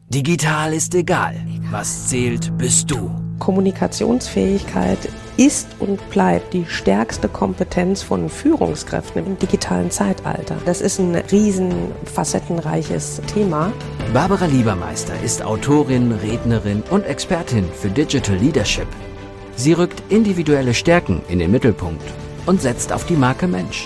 Digital ist egal. Was zählt, bist du. Kommunikationsfähigkeit ist und bleibt die stärkste Kompetenz von Führungskräften im digitalen Zeitalter. Das ist ein riesen facettenreiches Thema. Barbara Liebermeister ist Autorin, Rednerin und Expertin für Digital Leadership. Sie rückt individuelle Stärken in den Mittelpunkt und setzt auf die Marke Mensch.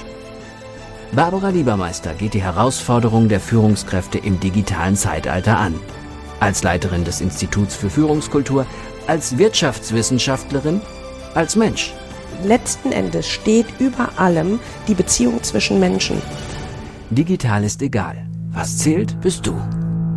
Barbara Liebermeister geht die Herausforderungen der Führungskräfte im digitalen Zeitalter an. Als Leiterin des Instituts für Führungskultur, als Wirtschaftswissenschaftlerin, als Mensch. Letzten Endes steht über allem die Beziehung zwischen Menschen. Digital ist egal. Was zählt, bist du.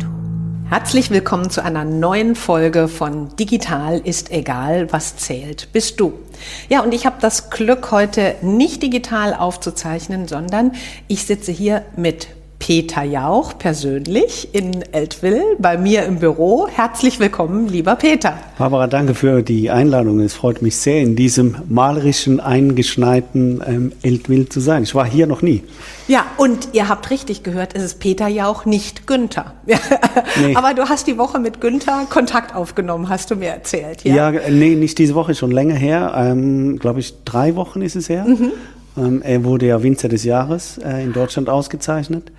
Herzlich willkommen zu einer neuen Folge von Digital ist egal, was zählt, bist du. Ja, und ich habe das Glück, heute nicht digital aufzuzeichnen, sondern ich sitze hier mit Peter Jauch persönlich in Eltville bei mir im Büro. Herzlich willkommen, lieber Peter. Barbara, danke für die Einladung. Es freut mich sehr, in diesem malerischen, eingeschneiten Eltville zu sein. Ich war hier noch nie. Ja, und ihr habt richtig gehört, es ist Peter Jauch, nicht Günther. Nee. Aber du hast die Woche mit Günther Kontakt aufgenommen, hast du mir erzählt. Ja, nee, nicht diese Woche, schon länger her. Glaube ich, 3 Wochen ist es her. Mhm. Er wurde ja Winzer des Jahres in Deutschland ausgezeichnet.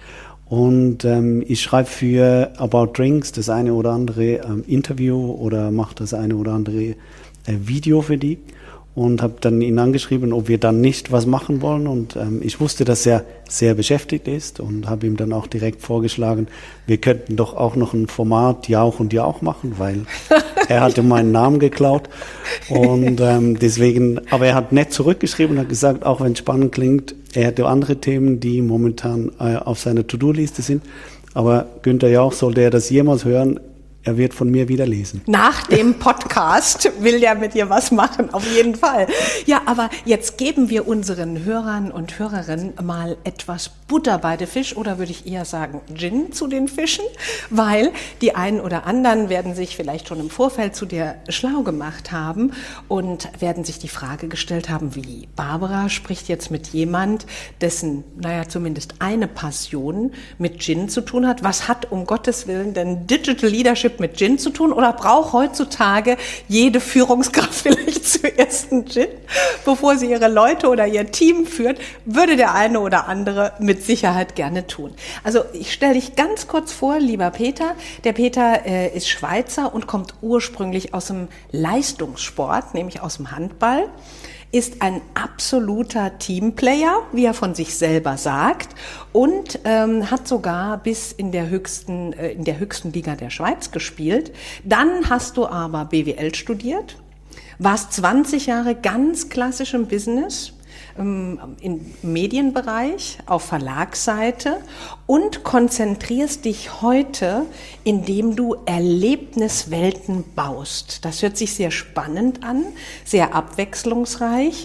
Und ich schreibe für About Drinks das eine oder andere Interview oder mache das eine oder andere Video für die. Und habe dann ihn angeschrieben, ob wir dann nicht was machen wollen. Und ich wusste, dass er sehr beschäftigt ist und habe ihm dann auch direkt vorgeschlagen, wir könnten doch auch noch ein Format Jauch und Jauch machen, weil er hatte meinen Namen geklaut. Und deswegen, aber er hat nett zurückgeschrieben und hat gesagt, auch wenn es spannend klingt, er hätte andere Themen, die momentan auf seiner To-Do-Liste sind. Aber Günther Jauch, sollte er das jemals hören, er wird von mir wieder lesen. Nach dem Podcast will der mit dir was machen, auf jeden Fall. Ja, aber jetzt geben wir unseren Hörern und Hörerinnen mal etwas Butter bei den Fisch oder würde ich eher sagen Gin zu den Fischen, weil die einen oder anderen werden sich vielleicht schon im Vorfeld zu dir schlau gemacht haben und werden sich die Frage gestellt haben, wie Barbara spricht jetzt mit jemand, dessen, zumindest eine Passion mit Gin zu tun hat. Was hat um Gottes Willen denn Digital Leadership mit Gin zu tun oder braucht heutzutage jede Führungskraft vielleicht zuerst einen Gin, bevor sie ihre Leute oder ihr Team führt, würde der eine oder andere mit Sicherheit gerne tun. Also ich stelle dich ganz kurz vor, lieber Peter. Der Peter ist Schweizer und kommt ursprünglich aus dem Leistungssport, nämlich aus dem Handball. Ist ein absoluter Teamplayer, wie er von sich selber sagt, und hat sogar bis in der höchsten Liga der Schweiz gespielt. Dann hast du aber BWL studiert, warst 20 Jahre ganz klassisch im Business, im Medienbereich, auf Verlagsseite und konzentrierst dich heute, indem du Erlebniswelten baust. Das hört sich sehr spannend an, sehr abwechslungsreich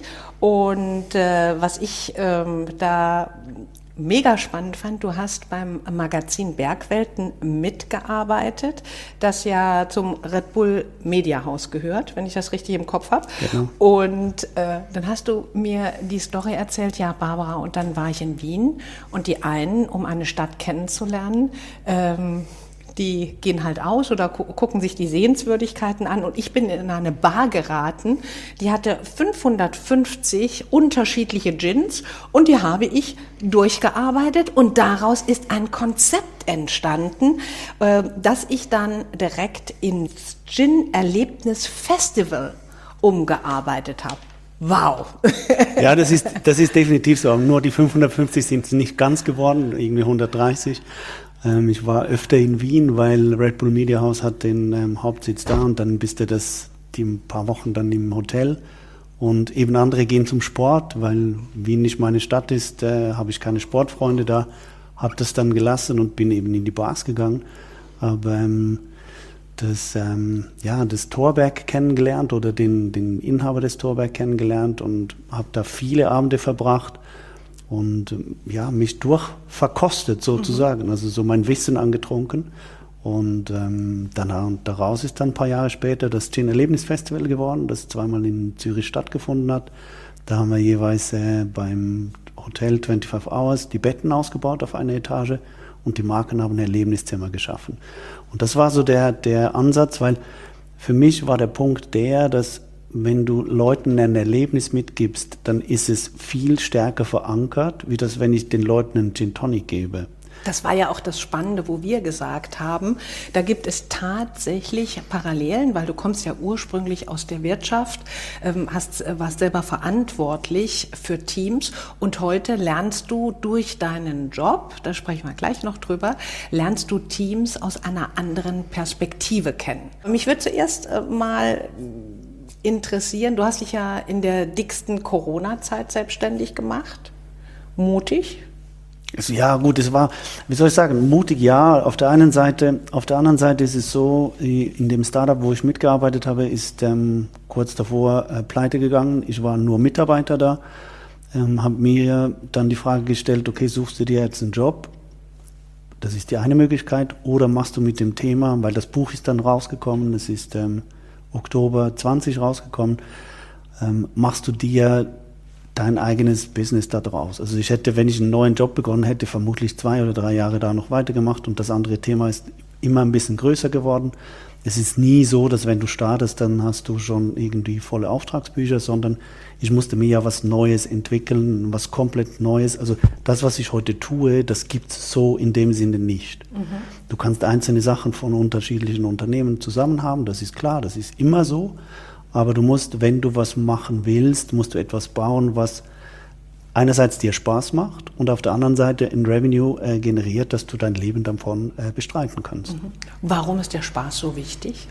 und was ich da mega spannend fand, du hast beim Magazin Bergwelten mitgearbeitet, das ja zum Red Bull Media Haus gehört, wenn ich das richtig im Kopf habe. Genau. Und dann hast du mir die Story erzählt, ja Barbara, und dann war ich in Wien und die einen, um eine Stadt kennenzulernen, die gehen halt aus oder gucken sich die Sehenswürdigkeiten an und ich bin in eine Bar geraten, die hatte 550 unterschiedliche Gins und die habe ich durchgearbeitet und daraus ist ein Konzept entstanden, das ich dann direkt ins Gin-Erlebnis Festival umgearbeitet habe. Wow! Ja, das ist definitiv so. Nur die 550 sind es nicht ganz geworden, irgendwie 130. Ich war öfter in Wien, weil Red Bull Media House hat den Hauptsitz da und dann bist du die ein paar Wochen dann im Hotel und eben andere gehen zum Sport, weil Wien nicht meine Stadt ist, habe ich keine Sportfreunde da, habe das dann gelassen und bin eben in die Bars gegangen, aber das Thorberg kennengelernt oder den Inhaber des Thorberg kennengelernt und habe da viele Abende verbracht. Und mich durchverkostet sozusagen, also so mein Wissen angetrunken. Und daraus ist dann ein paar Jahre später das Gin-Erlebnis-Festival geworden, das 2-mal in Zürich stattgefunden hat. Da haben wir jeweils beim Hotel 25 Hours die Betten ausgebaut auf einer Etage und die Marken haben Erlebniszimmer geschaffen. Und das war so der Ansatz, weil für mich war der Punkt dass wenn du Leuten ein Erlebnis mitgibst, dann ist es viel stärker verankert, wie das, wenn ich den Leuten einen Gin Tonic gebe. Das war ja auch das Spannende, wo wir gesagt haben, da gibt es tatsächlich Parallelen, weil du kommst ja ursprünglich aus der Wirtschaft, warst selber verantwortlich für Teams und heute lernst du durch deinen Job, da sprechen wir gleich noch drüber, lernst du Teams aus einer anderen Perspektive kennen. Mich würde zuerst mal interessieren, du hast dich ja in der dicksten Corona-Zeit selbstständig gemacht, mutig. Ja gut, es war, wie soll ich sagen, mutig ja, auf der anderen Seite ist es so, in dem Startup, wo ich mitgearbeitet habe, ist kurz davor pleite gegangen, ich war nur Mitarbeiter da, habe mir dann die Frage gestellt, okay, suchst du dir jetzt einen Job, das ist die eine Möglichkeit, oder machst du mit dem Thema, weil das Buch ist dann rausgekommen, es ist Oktober 20 rausgekommen, machst du dir dein eigenes Business da draus. Also ich hätte, wenn ich einen neuen Job begonnen hätte, vermutlich 2 oder 3 Jahre da noch weitergemacht und das andere Thema ist immer ein bisschen größer geworden. Es ist nie so, dass wenn du startest, dann hast du schon irgendwie volle Auftragsbücher, sondern ich musste mir ja was Neues entwickeln, was komplett Neues. Also das, was ich heute tue, das gibt's so in dem Sinne nicht. Mhm. Du kannst einzelne Sachen von unterschiedlichen Unternehmen zusammen haben, das ist klar, das ist immer so. Aber du musst, wenn du was machen willst, musst du etwas bauen, was einerseits dir Spaß macht und auf der anderen Seite ein Revenue generiert, dass du dein Leben davon bestreiten kannst. Mhm. Warum ist der Spaß so wichtig?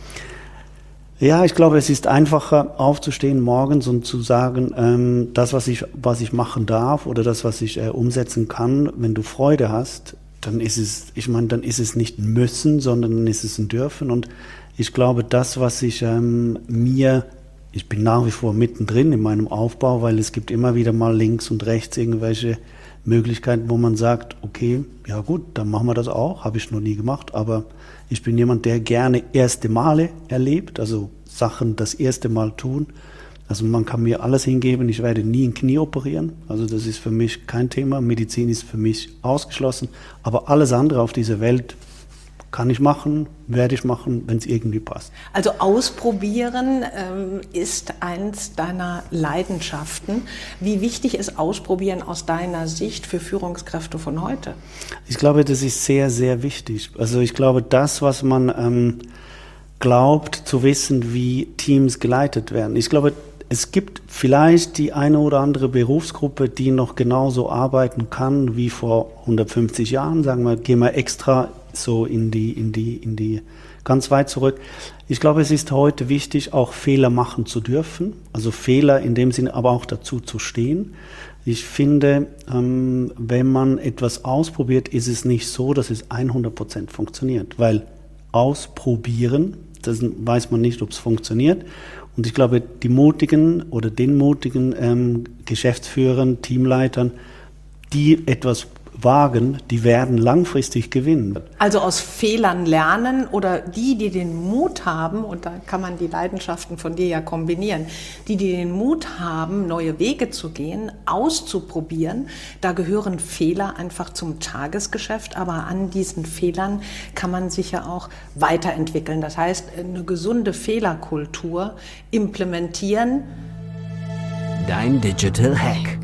Ja, ich glaube, es ist einfacher aufzustehen morgens und zu sagen, das, was ich machen darf oder das, was ich umsetzen kann, wenn du Freude hast, dann ist es nicht ein Müssen, sondern dann ist es ein Dürfen. Und ich glaube, das, was ich ich bin nach wie vor mittendrin in meinem Aufbau, weil es gibt immer wieder mal links und rechts irgendwelche Möglichkeiten, wo man sagt, okay, ja gut, dann machen wir das auch, habe ich noch nie gemacht, aber ich bin jemand, der gerne erste Male erlebt, also Sachen das erste Mal tun. Also man kann mir alles hingeben, ich werde nie ein Knie operieren, also das ist für mich kein Thema, Medizin ist für mich ausgeschlossen, aber alles andere auf dieser Welt kann ich machen, werde ich machen, wenn es irgendwie passt. Also ausprobieren ist eins deiner Leidenschaften. Wie wichtig ist Ausprobieren aus deiner Sicht für Führungskräfte von heute? Ich glaube, das ist sehr, sehr wichtig. Also ich glaube, das, was man glaubt zu wissen, wie Teams geleitet werden. Ich glaube, es gibt vielleicht die eine oder andere Berufsgruppe, die noch genauso arbeiten kann wie vor 150 Jahren. Sagen wir, gehen wir extra so in die ganz weit zurück. Ich glaube, es ist heute wichtig, auch Fehler machen zu dürfen. Also Fehler in dem Sinne, aber auch dazu zu stehen. Ich finde, wenn man etwas ausprobiert, ist es nicht so, dass es 100% funktioniert. Weil ausprobieren, das weiß man nicht, ob es funktioniert. Und ich glaube, die mutigen oder den mutigen Geschäftsführern, Teamleitern, die etwas wagen, die werden langfristig gewinnen. Also aus Fehlern lernen oder die den Mut haben, und da kann man die Leidenschaften von dir ja kombinieren, die den Mut haben, neue Wege zu gehen, auszuprobieren, da gehören Fehler einfach zum Tagesgeschäft, aber an diesen Fehlern kann man sich ja auch weiterentwickeln. Das heißt, eine gesunde Fehlerkultur implementieren. Dein Digital Hack.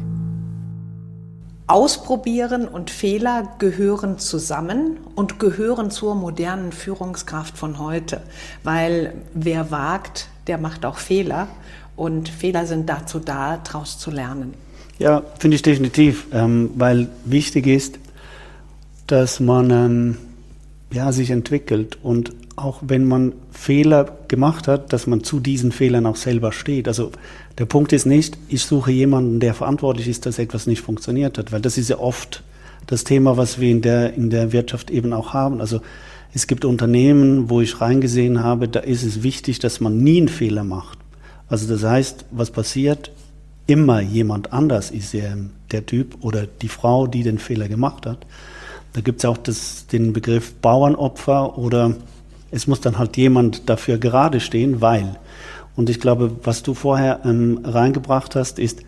Ausprobieren und Fehler gehören zusammen und gehören zur modernen Führungskraft von heute. Weil wer wagt, der macht auch Fehler. Und Fehler sind dazu da, daraus zu lernen. Ja, finde ich definitiv. Weil wichtig ist, dass man sich entwickelt. Und auch wenn man Fehler gemacht hat, dass man zu diesen Fehlern auch selber steht. Also der Punkt ist nicht, ich suche jemanden, der verantwortlich ist, dass etwas nicht funktioniert hat, weil das ist ja oft das Thema, was wir in der Wirtschaft eben auch haben. Also es gibt Unternehmen, wo ich reingesehen habe, da ist es wichtig, dass man nie einen Fehler macht. Also das heißt, was passiert? Immer jemand anders ist der Typ oder die Frau, die den Fehler gemacht hat. Da gibt es auch den Begriff Bauernopfer oder es muss dann halt jemand dafür gerade stehen, weil. Und ich glaube, was du vorher reingebracht hast, ist,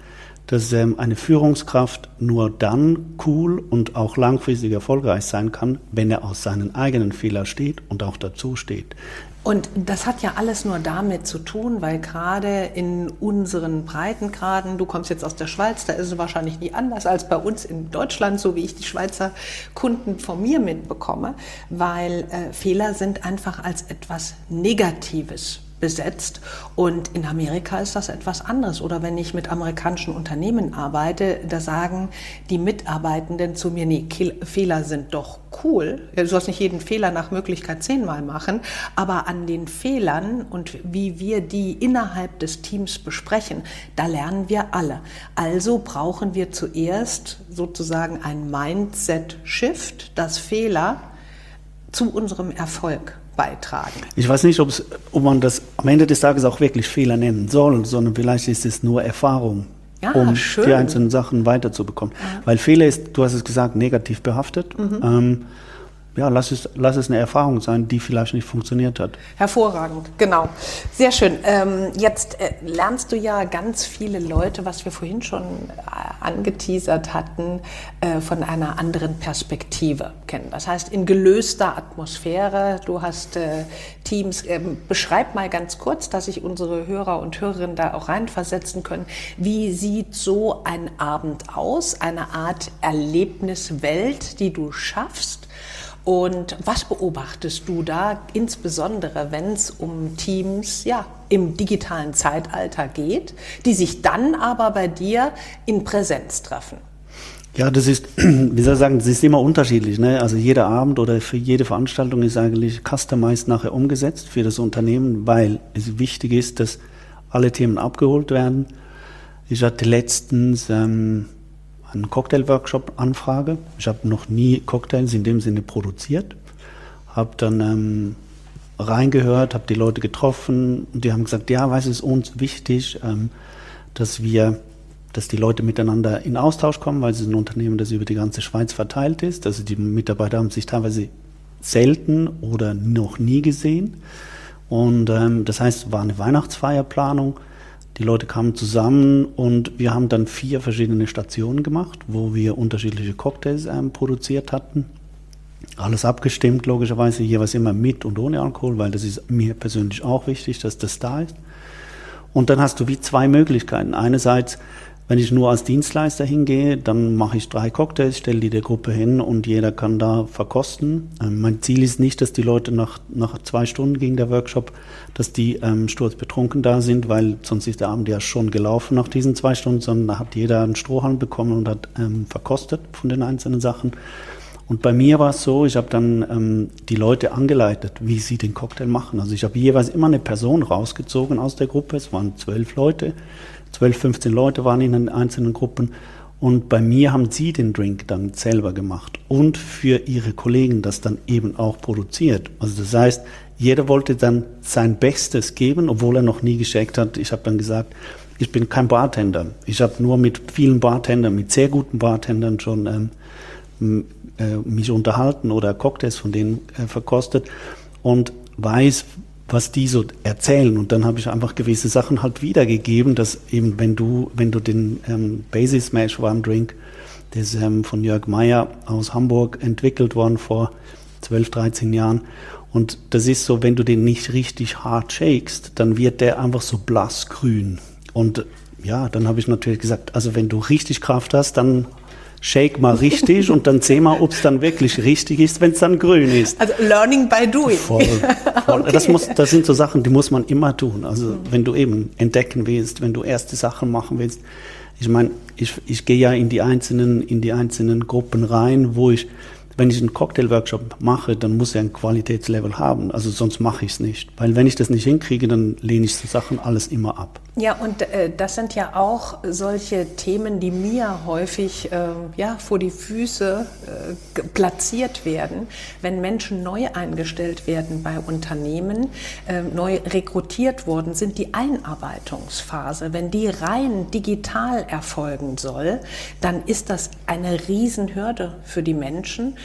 dass eine Führungskraft nur dann cool und auch langfristig erfolgreich sein kann, wenn er aus seinen eigenen Fehlern steht und auch dazu steht. Und das hat ja alles nur damit zu tun, weil gerade in unseren Breitengraden, du kommst jetzt aus der Schweiz, da ist es wahrscheinlich nie anders als bei uns in Deutschland, so wie ich die Schweizer Kunden von mir mitbekomme, weil Fehler sind einfach als etwas Negatives besetzt und in Amerika ist das etwas anderes. Oder wenn ich mit amerikanischen Unternehmen arbeite, da sagen die Mitarbeitenden zu mir, nee, Fehler sind doch cool. Du sollst nicht jeden Fehler nach Möglichkeit 10-mal machen, aber an den Fehlern und wie wir die innerhalb des Teams besprechen, da lernen wir alle. Also brauchen wir zuerst sozusagen ein Mindset-Shift, dass Fehler zu unserem Erfolg beitragen. Ich weiß nicht, ob man das am Ende des Tages auch wirklich Fehler nennen soll, sondern vielleicht ist es nur Erfahrung, um schön. Die einzelnen Sachen weiterzubekommen. Ja. Weil Fehler ist, du hast es gesagt, negativ behaftet. Lass es eine Erfahrung sein, die vielleicht nicht funktioniert hat. Hervorragend, genau. Sehr schön. Jetzt lernst du ja ganz viele Leute, was wir vorhin schon angeteasert hatten, von einer anderen Perspektive kennen. Das heißt, in gelöster Atmosphäre. Du hast Teams. Beschreib mal ganz kurz, dass sich unsere Hörer und Hörerinnen da auch reinversetzen können. Wie sieht so ein Abend aus? Eine Art Erlebniswelt, die du schaffst? Und was beobachtest du da, insbesondere wenn es um Teams im digitalen Zeitalter geht, die sich dann aber bei dir in Präsenz treffen? Ja, das ist, wie soll ich sagen, das ist immer unterschiedlich, ne? Also jeder Abend oder für jede Veranstaltung ist eigentlich customized nachher umgesetzt für das Unternehmen, weil es wichtig ist, dass alle Themen abgeholt werden. Ich hatte letztens einen Cocktail-Workshop-Anfrage. Ich habe noch nie Cocktails in dem Sinne produziert. Habe dann reingehört, habe die Leute getroffen und die haben gesagt, ja, es ist uns wichtig, dass die Leute miteinander in Austausch kommen, weil es ist ein Unternehmen, das über die ganze Schweiz verteilt ist. Also die Mitarbeiter haben sich teilweise selten oder noch nie gesehen. Und das heißt, es war eine Weihnachtsfeierplanung. Die Leute kamen zusammen und wir haben dann 4 verschiedene Stationen gemacht, wo wir unterschiedliche Cocktails produziert hatten. Alles abgestimmt, logischerweise, jeweils immer mit und ohne Alkohol, weil das ist mir persönlich auch wichtig, dass das da ist. Und dann hast du wie 2 Möglichkeiten. Einerseits, wenn ich nur als Dienstleister hingehe, dann mache ich 3 Cocktails, stelle die der Gruppe hin und jeder kann da verkosten. Mein Ziel ist nicht, dass die Leute nach 2 Stunden ging der Workshop, dass die sturzbetrunken da sind, weil sonst ist der Abend ja schon gelaufen nach diesen 2 Stunden, sondern da hat jeder einen Strohhalm bekommen und hat verkostet von den einzelnen Sachen. Und bei mir war es so, ich habe dann die Leute angeleitet, wie sie den Cocktail machen. Also ich habe jeweils immer eine Person rausgezogen aus der Gruppe, es waren 12 Leute, 12, 15 Leute waren in den einzelnen Gruppen und bei mir haben sie den Drink dann selber gemacht und für ihre Kollegen das dann eben auch produziert. Also das heißt, jeder wollte dann sein Bestes geben, obwohl er noch nie gescheckt hat. Ich habe dann gesagt, ich bin kein Bartender. Ich habe nur mit vielen Bartendern, mit sehr guten Bartendern schon mich unterhalten oder Cocktails von denen verkostet und weiß, was die so erzählen. Und dann habe ich einfach gewisse Sachen halt wiedergegeben, dass eben, wenn du den Basic Smash One Drink, der ist von Jörg Meyer aus Hamburg entwickelt worden vor 12, 13 Jahren. Und das ist so, wenn du den nicht richtig hart shakest, dann wird der einfach so blassgrün. Und ja, dann habe ich natürlich gesagt, also wenn du richtig Kraft hast, dann shake mal richtig und dann seh mal, ob es dann wirklich richtig ist, wenn es dann grün ist. Also learning by doing. Voll. Okay. Das sind so Sachen, die muss man immer tun. Also wenn du eben entdecken willst, wenn du erste Sachen machen willst. Ich meine, ich gehe ja in die einzelnen Gruppen rein, wenn ich einen Cocktail-Workshop mache, dann muss er ein Qualitätslevel haben. Also sonst mache ich es nicht. Weil wenn ich das nicht hinkriege, dann lehne ich so Sachen alles immer ab. Ja, und das sind ja auch solche Themen, die mir häufig vor die Füße platziert werden, wenn Menschen neu eingestellt werden bei Unternehmen, neu rekrutiert worden sind, die Einarbeitungsphase. Wenn die rein digital erfolgen soll, dann ist das eine Riesenhürde für die Menschen,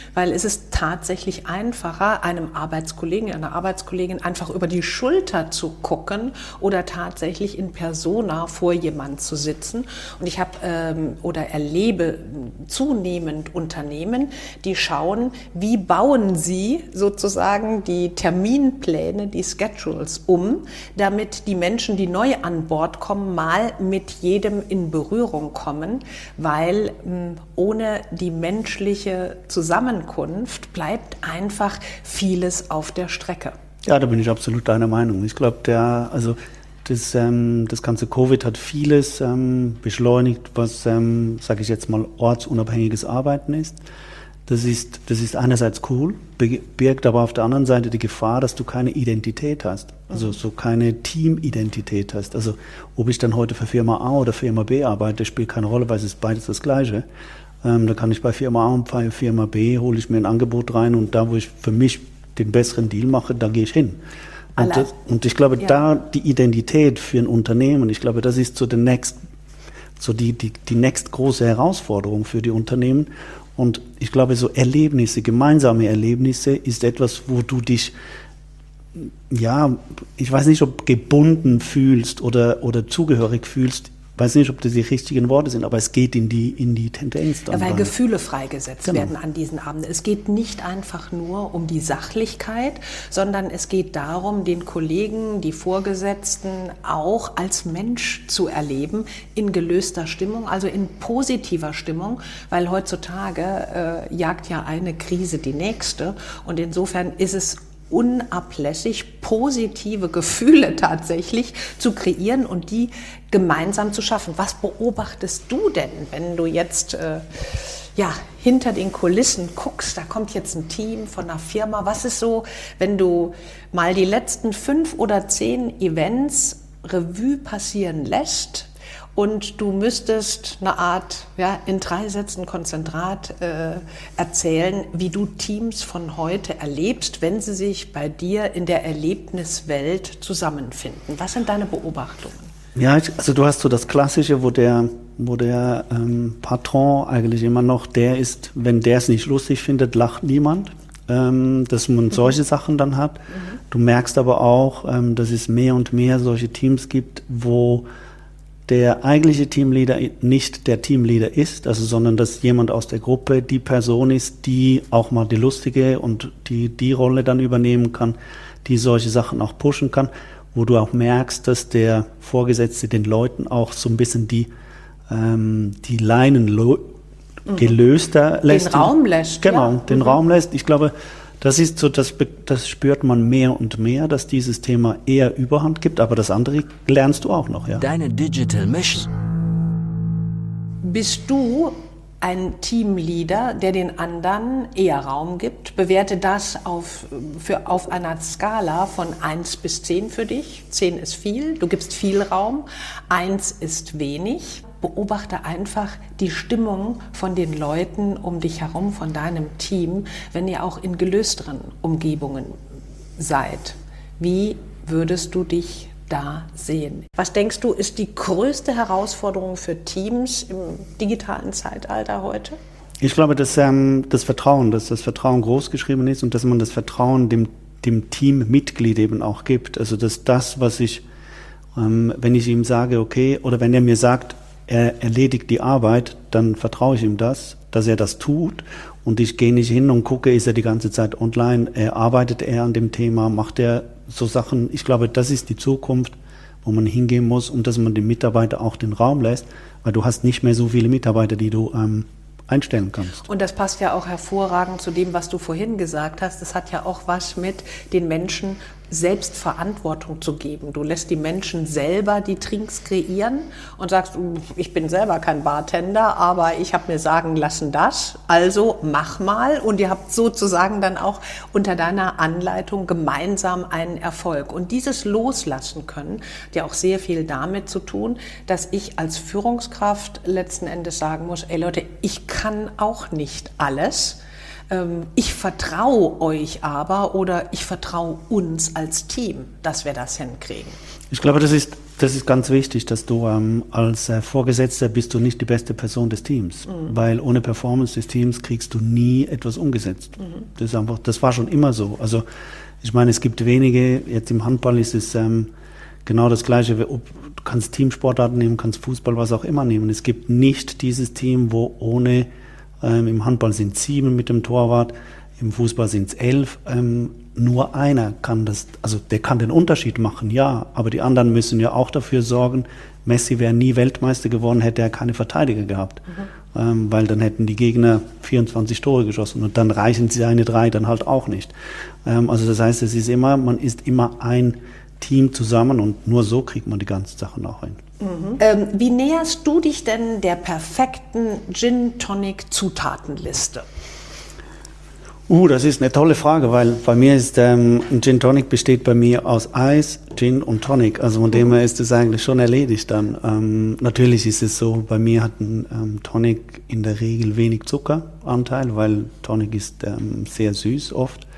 weil es ist tatsächlich einfacher, einem Arbeitskollegen, einer Arbeitskollegin einfach über die Schulter zu gucken oder tatsächlich in Persona vor jemand zu sitzen. Und ich habe oder erlebe zunehmend Unternehmen, die schauen, wie bauen sie sozusagen die Terminpläne, die Schedules damit die Menschen, die neu an Bord kommen, mal mit jedem in Berührung kommen, weil ohne die menschliche Zusammenkunft bleibt einfach vieles auf der Strecke. Ja, da bin ich absolut deiner Meinung. Ich glaube, das ganze Covid hat vieles beschleunigt, was, sage ich jetzt mal, ortsunabhängiges Arbeiten ist. Das ist einerseits cool, birgt aber auf der anderen Seite die Gefahr, dass du keine Identität hast, also so keine Teamidentität hast. Also ob ich dann heute für Firma A oder Firma B arbeite, spielt keine Rolle, weil es ist beides das Gleiche. Da kann ich bei Firma A und bei Firma B, hole ich mir ein Angebot rein und da, wo ich für mich den besseren Deal mache, da gehe ich hin. Und ich glaube, da die Identität für ein Unternehmen, ich glaube, das ist so die next große Herausforderung für die Unternehmen. Und ich glaube, so Erlebnisse, gemeinsame Erlebnisse ist etwas, wo du dich, ja, ich weiß nicht, ob gebunden fühlst oder zugehörig fühlst. Ich weiß nicht, ob das die richtigen Worte sind, aber es geht in die Tendenz dann. Weil Gefühle freigesetzt werden an diesen Abenden. Es geht nicht einfach nur um die Sachlichkeit, sondern es geht darum, den Kollegen, die Vorgesetzten auch als Mensch zu erleben, in gelöster Stimmung, also in positiver Stimmung, weil heutzutage jagt ja eine Krise die nächste und insofern ist es unablässig, positive Gefühle tatsächlich zu kreieren und die gemeinsam zu schaffen. Was beobachtest du denn, wenn du jetzt hinter den Kulissen guckst? Da kommt jetzt ein Team von einer Firma. Was ist so, wenn du mal die letzten 5 oder 10 Events Revue passieren lässt und du müsstest eine Art, in 3 Sätzen Konzentrat erzählen, wie du Teams von heute erlebst, wenn sie sich bei dir in der Erlebniswelt zusammenfinden. Was sind deine Beobachtungen? Ja, also du hast so das Klassische, wo der Patron eigentlich immer noch der ist, wenn der es nicht lustig findet, lacht niemand. Dass man solche Sachen dann hat. Du merkst aber auch, dass es mehr und mehr solche Teams gibt, wo der eigentliche Teamleader nicht der Teamleader ist, also sondern dass jemand aus der Gruppe die Person ist, die auch mal die lustige und die Rolle dann übernehmen kann, die solche Sachen auch pushen kann, wo du auch merkst, dass der Vorgesetzte den Leuten auch so ein bisschen die Leinen gelöster lässt. Den Raum lässt. Genau, den Raum lässt. Ich glaube, das ist so, das spürt man mehr und mehr, dass dieses Thema eher Überhand gibt, aber das andere lernst du auch noch, ja. Deine Digital Mission. Bist du ein Teamleader, der den anderen eher Raum gibt? Bewerte das auf einer Skala von 1 bis 10 für dich. 10 ist viel, du gibst viel Raum, 1 ist wenig. Beobachte einfach die Stimmung von den Leuten um dich herum, von deinem Team, wenn ihr auch in gelösteren Umgebungen seid. Wie würdest du dich da sehen? Was denkst du, ist die größte Herausforderung für Teams im digitalen Zeitalter heute? Ich glaube, dass das Vertrauen groß geschrieben ist und dass man das Vertrauen dem Teammitglied eben auch gibt. Also dass das, was wenn ich ihm sage, okay, oder wenn er mir sagt, er erledigt die Arbeit, dann vertraue ich ihm das, dass er das tut und ich gehe nicht hin und gucke, ist er die ganze Zeit online, arbeitet er an dem Thema, macht er so Sachen. Ich glaube, das ist die Zukunft, wo man hingehen muss und dass man dem Mitarbeiter auch den Raum lässt, weil du hast nicht mehr so viele Mitarbeiter, die du einstellen kannst. Und das passt ja auch hervorragend zu dem, was du vorhin gesagt hast. Das hat ja auch was mit den Menschen selbst Verantwortung zu geben. Du lässt die Menschen selber die Drinks kreieren und sagst, ich bin selber kein Bartender, aber ich habe mir sagen lassen das, also mach mal. Und ihr habt sozusagen dann auch unter deiner Anleitung gemeinsam einen Erfolg. Und dieses Loslassen können hat ja auch sehr viel damit zu tun, dass ich als Führungskraft letzten Endes sagen muss, ey Leute, ich kann auch nicht alles. Ich vertraue euch aber oder ich vertraue uns als Team, dass wir das hinkriegen. Ich glaube, das ist Das ist ganz wichtig, dass du als Vorgesetzter bist du nicht die beste Person des Teams, weil ohne Performance des Teams kriegst du nie etwas umgesetzt. Das ist einfach, das war schon immer so. Also ich meine, es gibt wenige, jetzt im Handball ist es genau das Gleiche, du kannst Teamsportarten nehmen, kannst Fußball, was auch immer nehmen. Es gibt nicht dieses Team, wo ohne, im Handball sind 7 mit dem Torwart, im Fußball sind es 11, nur einer kann das, also der kann den Unterschied machen, ja, aber die anderen müssen ja auch dafür sorgen. Messi wäre nie Weltmeister geworden, hätte er keine Verteidiger gehabt, weil dann hätten die Gegner 24 Tore geschossen und dann reichen seine 3 dann halt auch nicht. Also das heißt, man ist immer ein Team zusammen und nur so kriegt man die ganzen Sachen auch hin. Wie näherst du dich denn der perfekten Gin-Tonic-Zutatenliste? Das ist eine tolle Frage, weil bei mir ist ein Gin Tonic besteht bei mir aus Eis, Gin und Tonic. Also von dem her ist es eigentlich schon erledigt dann. Natürlich ist es so, bei mir hat ein Tonic in der Regel wenig Zuckeranteil, weil Tonic ist sehr süß oft.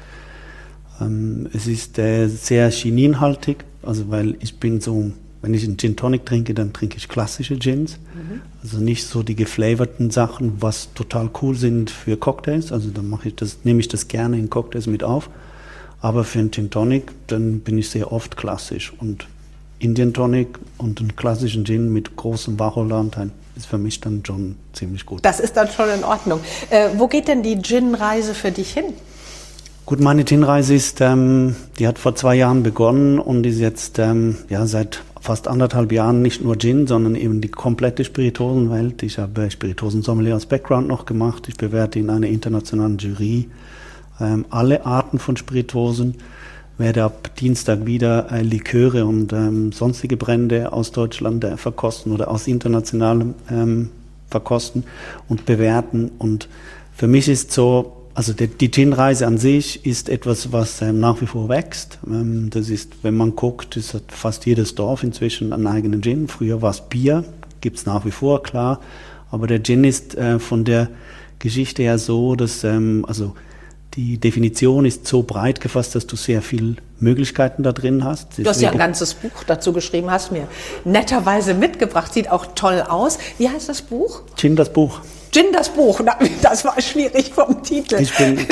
Es ist sehr chininhaltig, also weil ich bin so, wenn ich einen Gin Tonic trinke, dann trinke ich klassische Gins. Also nicht so die geflavorten Sachen, was total cool sind für Cocktails. Also dann nehme ich das gerne in Cocktails mit auf. Aber für einen Gin Tonic, dann bin ich sehr oft klassisch. Und Indian Tonic und einen klassischen Gin mit großem Wacholderanteil ist für mich dann schon ziemlich gut. Das ist dann schon in Ordnung. Wo geht denn die Gin-Reise für dich hin? Gut, meine Gin-Reise ist, die hat vor 2 Jahren begonnen und ist jetzt seit fast 1,5 Jahren nicht nur Gin, sondern eben die komplette Spirituosenwelt. Ich habe Spirituosensommelier als Background noch gemacht. Ich bewerte in einer internationalen Jury alle Arten von Spirituosen. Werde ab Dienstag wieder Liköre und sonstige Brände aus Deutschland verkosten oder aus internationalem verkosten und bewerten. Und für mich ist so, also die Gin-Reise an sich ist etwas, was nach wie vor wächst. Das ist, wenn man guckt, ist fast jedes Dorf inzwischen einen eigenen Gin. Früher war es Bier, gibt es nach wie vor, klar. Aber der Gin ist von der Geschichte her so, dass also die Definition ist so breit gefasst, dass du sehr viele Möglichkeiten da drin hast. Du hast ja ein ganzes Buch dazu geschrieben, hast mir netterweise mitgebracht, sieht auch toll aus. Wie heißt das Buch? Gin, das Buch. Gin, das Buch, das war schwierig vom Titel. Ich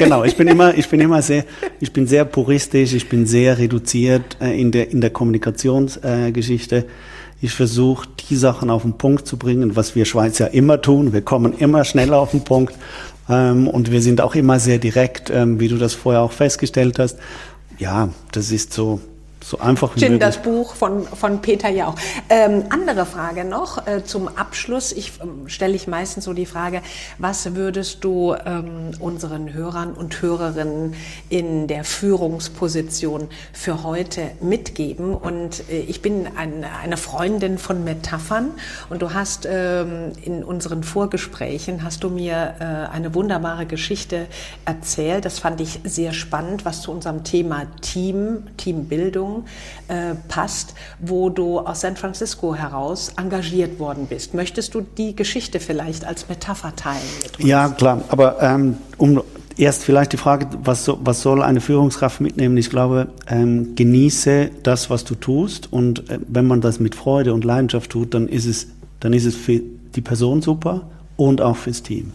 bin sehr puristisch, ich bin sehr reduziert in der Kommunikationsgeschichte. Ich versuche, die Sachen auf den Punkt zu bringen, was wir Schweizer immer tun. Wir kommen immer schneller auf den Punkt und wir sind auch immer sehr direkt, wie du das vorher auch festgestellt hast. Ja, das ist so einfach wie Gin, möglich. das Buch von Peter Jauch. Andere Frage noch zum Abschluss. Stelle ich meistens so die Frage, was würdest du unseren Hörern und Hörerinnen in der Führungsposition für heute mitgeben? Und ich bin eine Freundin von Metaphern und du hast in unseren Vorgesprächen hast du mir eine wunderbare Geschichte erzählt. Das fand ich sehr spannend, was zu unserem Thema Teambildung passt, wo du aus San Francisco heraus engagiert worden bist. Möchtest du die Geschichte vielleicht als Metapher teilen mit uns? Ja, klar, aber erst vielleicht die Frage, was soll eine Führungskraft mitnehmen? Ich glaube, genieße das, was du tust und wenn man das mit Freude und Leidenschaft tut, dann ist es für die Person super und auch fürs Team.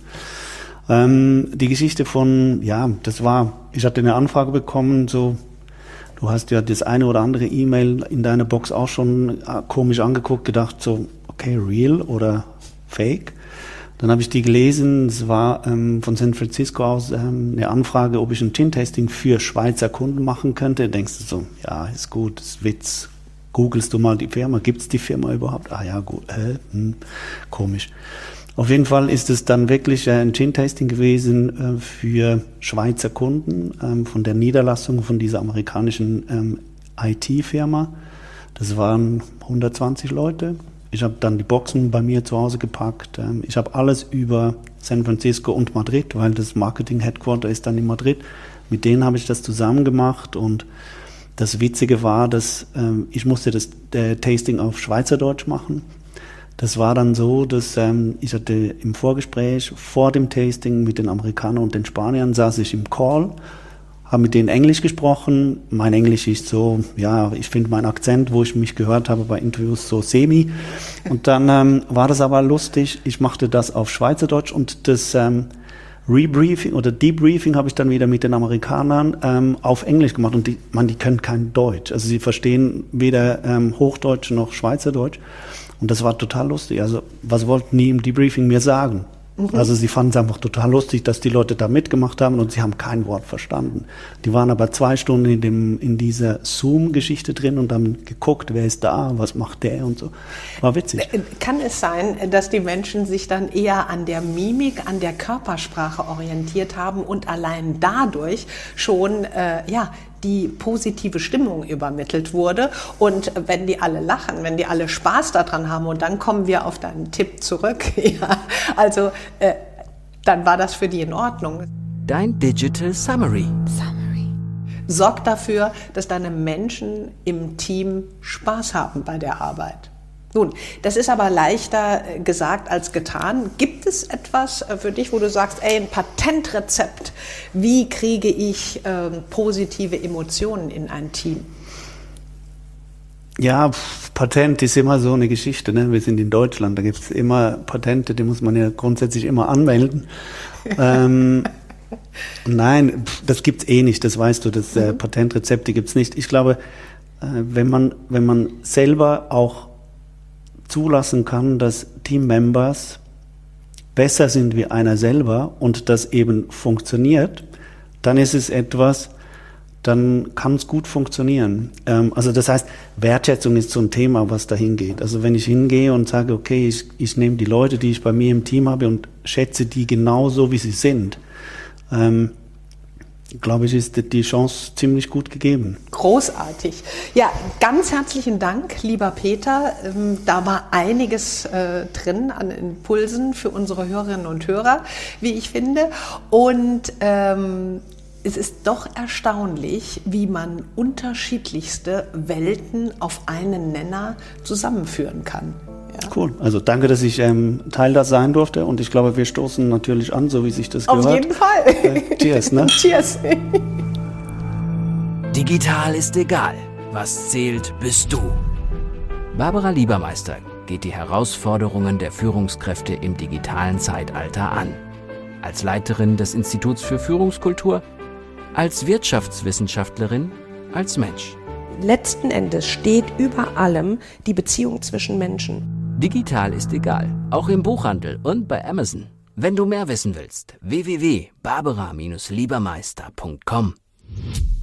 Die Geschichte ich hatte eine Anfrage bekommen, so, du hast ja das eine oder andere E-Mail in deiner Box auch schon komisch angeguckt, gedacht so, okay, real oder fake? Dann habe ich die gelesen, es war von San Francisco aus eine Anfrage, ob ich ein Gin-Tasting für Schweizer Kunden machen könnte. Denkst du so, ja, ist gut, ist Witz. Googlest du mal die Firma, gibt es die Firma überhaupt? Ah ja, gut, komisch. Auf jeden Fall ist es dann wirklich ein Gin-Tasting gewesen für Schweizer Kunden von der Niederlassung von dieser amerikanischen IT-Firma. Das waren 120 Leute. Ich habe dann die Boxen bei mir zu Hause gepackt. Ich habe alles über San Francisco und Madrid, weil das Marketing-Headquarter ist dann in Madrid. Mit denen habe ich das zusammen gemacht und das Witzige war, dass ich musste das Tasting auf Schweizerdeutsch machen. Das war dann so, dass ich hatte im Vorgespräch vor dem Tasting mit den Amerikanern und den Spaniern saß ich im Call, habe mit denen Englisch gesprochen. Mein Englisch ist so, ja, ich finde meinen Akzent, wo ich mich gehört habe bei Interviews, so semi. Und dann war das aber lustig. Ich machte das auf Schweizerdeutsch und das Rebriefing oder Debriefing habe ich dann wieder mit den Amerikanern auf Englisch gemacht. Und die können kein Deutsch. Also sie verstehen weder Hochdeutsch noch Schweizerdeutsch. Und das war total lustig. Also was wollten die im Debriefing mir sagen? Also sie fanden es einfach total lustig, dass die Leute da mitgemacht haben und sie haben kein Wort verstanden. Die waren aber 2 Stunden in dieser Zoom-Geschichte drin und haben geguckt, wer ist da, was macht der und so. War witzig. Kann es sein, dass die Menschen sich dann eher an der Mimik, an der Körpersprache orientiert haben und allein dadurch schon die positive Stimmung übermittelt wurde? Und wenn die alle lachen, wenn die alle Spaß daran haben, und dann kommen wir auf deinen Tipp zurück, dann war das für die in Ordnung. Dein Digital Summary. Sorg dafür, dass deine Menschen im Team Spaß haben bei der Arbeit. Nun, das ist aber leichter gesagt als getan. Gibt es etwas für dich, wo du sagst, ein Patentrezept, wie kriege ich positive Emotionen in ein Team? Ja, Patent ist immer so eine Geschichte, ne? Wir sind in Deutschland, da gibt es immer Patente, die muss man ja grundsätzlich immer anmelden. Nein, das gibt's eh nicht, das weißt du, Patentrezepte gibt's nicht. Ich glaube, wenn man selber auch zulassen kann, dass Teammembers besser sind wie einer selber und das eben funktioniert, dann ist es etwas, dann kann es gut funktionieren. Also das heißt, Wertschätzung ist so ein Thema, was dahin geht. Also wenn ich hingehe und sage, okay, ich nehme die Leute, die ich bei mir im Team habe und schätze die genauso, wie sie sind, glaube ich, ist die Chance ziemlich gut gegeben. Großartig. Ja, ganz herzlichen Dank, lieber Peter. Da war einiges drin an Impulsen für unsere Hörerinnen und Hörer, wie ich finde. Und es ist doch erstaunlich, wie man unterschiedlichste Welten auf einen Nenner zusammenführen kann. Ja. Cool. Also danke, dass ich Teil da sein durfte und ich glaube, wir stoßen natürlich an, so wie sich das gehört. Auf jeden Fall. Cheers, ne? Cheers. Digital ist egal. Was zählt, bist du. Barbara Liebermeister geht die Herausforderungen der Führungskräfte im digitalen Zeitalter an. Als Leiterin des Instituts für Führungskultur, als Wirtschaftswissenschaftlerin, als Mensch. Letzten Endes steht über allem die Beziehung zwischen Menschen. Digital ist egal, auch im Buchhandel und bei Amazon. Wenn du mehr wissen willst, www.barbara-liebermeister.com.